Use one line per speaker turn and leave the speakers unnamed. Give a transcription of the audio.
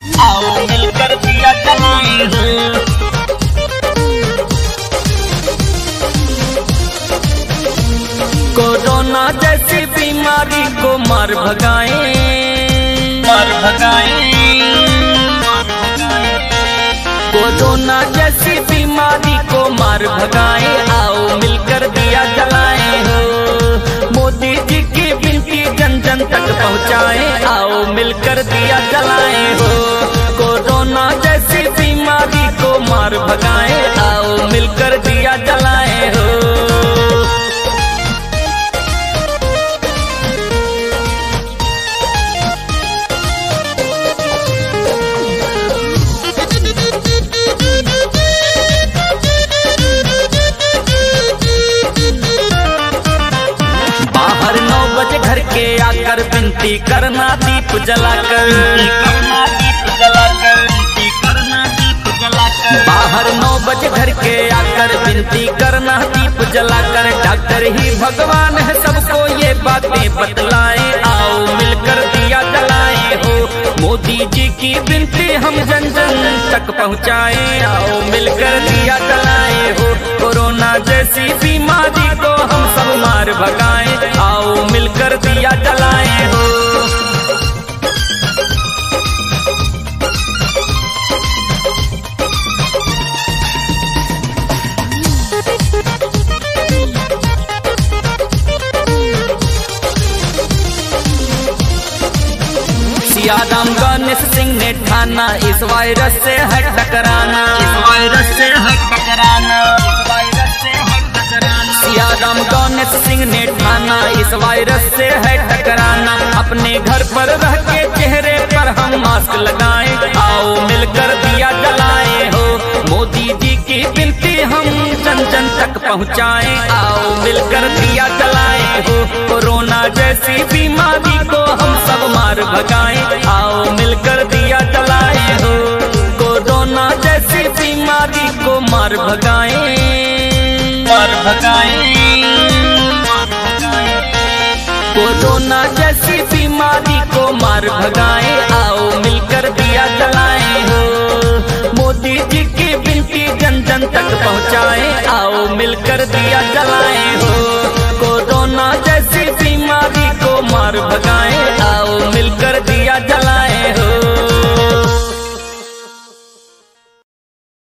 आओ मिलकर दिया जलाएं हो।
कोरोना जैसी बीमारी को मार भगाएं,
मार भगाएं।
कोरोना जैसी बीमारी को मार भगाएं, आओ मिलकर दिया जलाएं हो। मोदी जी की विनती जन जन तक पहुँचाएं, आओ मिलकर दिया जलाएं हो। कोरोना जैसी बीमारी को मार भगाएं, आओ मिलकर दिया जलाएं हो। बाहर 9 बजे घर के आकर विनती करना दीप जलाकर,
करना दीप जलाकर, करना दीप जलाकर।
बाहर 9 बजे घर के आकर विनती करना दीप जलाकर। डॉक्टर ही भगवान है सबको ये बातें बतलाएं, आओ मिलकर दिया जलाएं हो। मोदी जी की विनती हम जन जन तक पहुँचाएं, आओ मिलकर दिया जलाएं हो। कोरोना जैसी बीमारी को हम सब मार भगाएं, आओ मिलकर दिया जलाएं हो। सियाराम गणेश सिंह ने ठाना इस वायरस से है टकराना,
इस वायरस से है टकराना, इस वायरस से है टकराना।
सियाराम गणेश सिंह ने ठाना इस वायरस से है टकराना। अपने घर पर रह के चेहरे पर हम मास्क लगाएं, आओ मिलकर दिया जलाएं हो। मोदी जी की विनती हम जन जन तक पहुँचाएं, आओ मिलकर दिया जलाएं हो। कोरोना जैसी बीमारी को हम सब मार भगाएं, आओ मिलकर दिया जलाएं हो। कोरोना जैसी बीमारी को मार भगाएं,
मार भगाएं।
कोरोना जैसी बीमारी को मार भगाएं, आओ मिलकर दिया जलाएं हो। मोदी जी की विनती जन जन तक पहुँचाएं, आओ मिलकर दिया जलाएं।